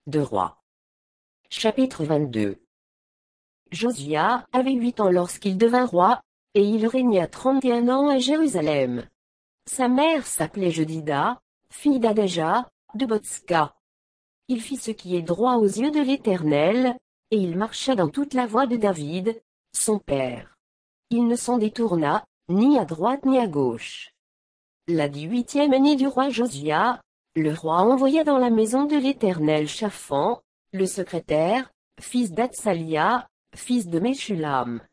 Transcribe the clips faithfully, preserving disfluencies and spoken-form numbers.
deux Rois. Chapitre vingt-deux. Josia avait huit ans lorsqu'il devint roi, et il régna trente et un ans à Jérusalem. Sa mère s'appelait Jedida, fille d'Adaja, de Botska. Il fit ce qui est droit aux yeux de l'Éternel, et il marcha dans toute la voie de David, son père. Il ne s'en détourna, ni à droite ni à gauche. La dix-huitième année du roi Josia, le roi envoya dans la maison de l'Éternel Shaphan, le secrétaire, fils d'Atsalia, fils de Meshulam.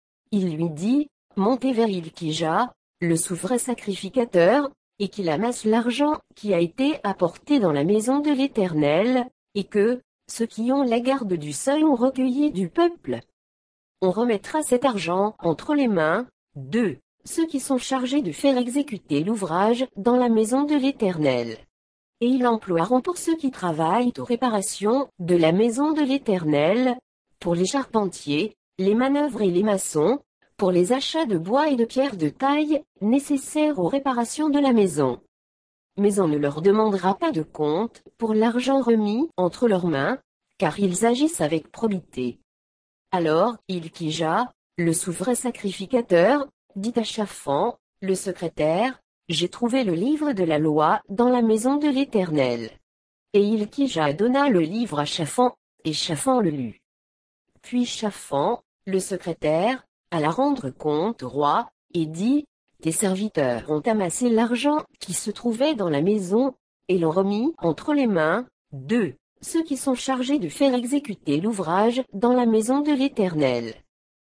Il lui dit, montez vers Ilkija, le souverain sacrificateur, et qu'il amasse l'argent qui a été apporté dans la maison de l'Éternel, et que, ceux qui ont la garde du seuil ont recueilli du peuple. On remettra cet argent entre les mains, de ceux qui sont chargés de faire exécuter l'ouvrage dans la maison de l'Éternel. Et ils emploieront pour ceux qui travaillent aux réparations de la maison de l'Éternel, pour les charpentiers, les manœuvres et les maçons, pour les achats de bois et de pierres de taille, nécessaires aux réparations de la maison. Mais on ne leur demandera pas de compte pour l'argent remis entre leurs mains, car ils agissent avec probité. Alors, Ilkija, le souverain sacrificateur, dit à Shaphan, le secrétaire, j'ai trouvé le livre de la loi dans la maison de l'Éternel. Et Ilkija donna le livre à Shaphan, et Shaphan le lut. Puis Shaphan, le secrétaire, alla rendre compte au roi, et dit, tes serviteurs ont amassé l'argent qui se trouvait dans la maison, et l'ont remis entre les mains, de ceux qui sont chargés de faire exécuter l'ouvrage dans la maison de l'Éternel.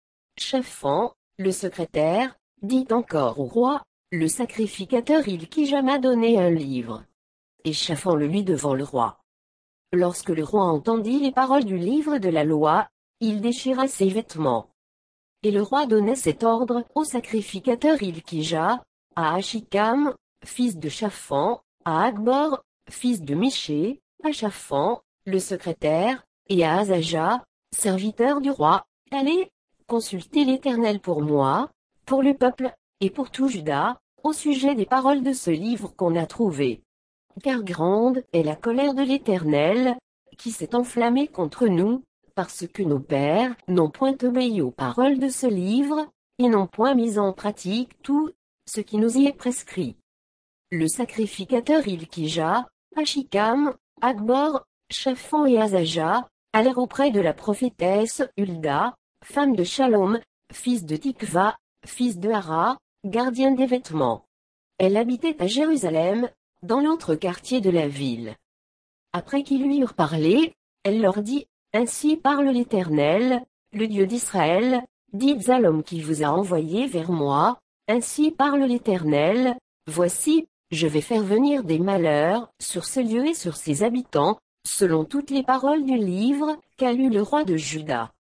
Shaphan, le secrétaire, dit encore au roi, le sacrificateur Ilkija m'a donné un livre. Et Shaphan le lut devant le roi. Lorsque le roi entendit les paroles du livre de la loi, il déchira ses vêtements. Et le roi donnait cet ordre au sacrificateur Ilkija, à Achikam, fils de Shaphan, à Akbor, fils de Miché, à Shaphan, le secrétaire, et à Azaja, serviteur du roi, allez, consultez l'Éternel pour moi, pour le peuple, et pour tout Juda, au sujet des paroles de ce livre qu'on a trouvé. Car grande est la colère de l'Éternel, qui s'est enflammée contre nous, parce que nos pères n'ont point obéi aux paroles de ce livre, et n'ont point mis en pratique tout ce qui nous y est prescrit. Le sacrificateur Ilkija, Achikam, Akbor, Shaphan et Azaja, allèrent auprès de la prophétesse Hulda, femme de Shalom, fils de Tikva, fils de Hara, gardien des vêtements. Elle habitait à Jérusalem, dans l'autre quartier de la ville. Après qu'ils lui eurent parlé, elle leur dit, ainsi parle l'Éternel, le Dieu d'Israël, dites à l'homme qui vous a envoyé vers moi, ainsi parle l'Éternel, voici, je vais faire venir des malheurs sur ce lieu et sur ses habitants, selon toutes les paroles du livre qu'a lu le roi de Juda.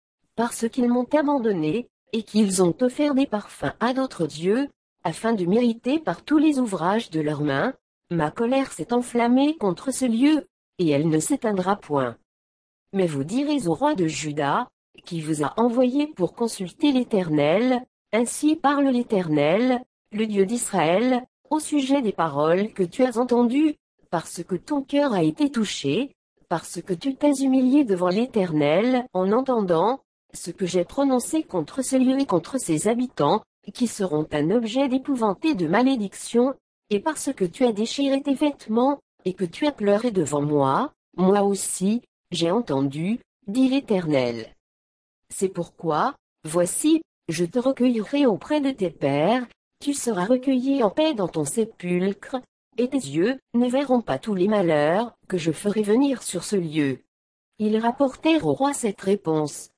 Parce qu'ils m'ont abandonné, et qu'ils ont offert des parfums à d'autres dieux, afin de mériter par tous les ouvrages de leurs mains, ma colère s'est enflammée contre ce lieu, et elle ne s'éteindra point. Mais vous direz au roi de Juda, qui vous a envoyé pour consulter l'Éternel, ainsi parle l'Éternel, le Dieu d'Israël, au sujet des paroles que tu as entendues, parce que ton cœur a été touché, parce que tu t'es humilié devant l'Éternel en entendant ce que j'ai prononcé contre ce lieu et contre ses habitants, qui seront un objet d'épouvante et de malédiction, et parce que tu as déchiré tes vêtements, et que tu as pleuré devant moi, moi aussi, j'ai entendu, dit l'Éternel. C'est pourquoi, voici, je te recueillerai auprès de tes pères, tu seras recueilli en paix dans ton sépulcre, et tes yeux ne verront pas tous les malheurs que je ferai venir sur ce lieu. Ils rapportèrent au roi cette réponse.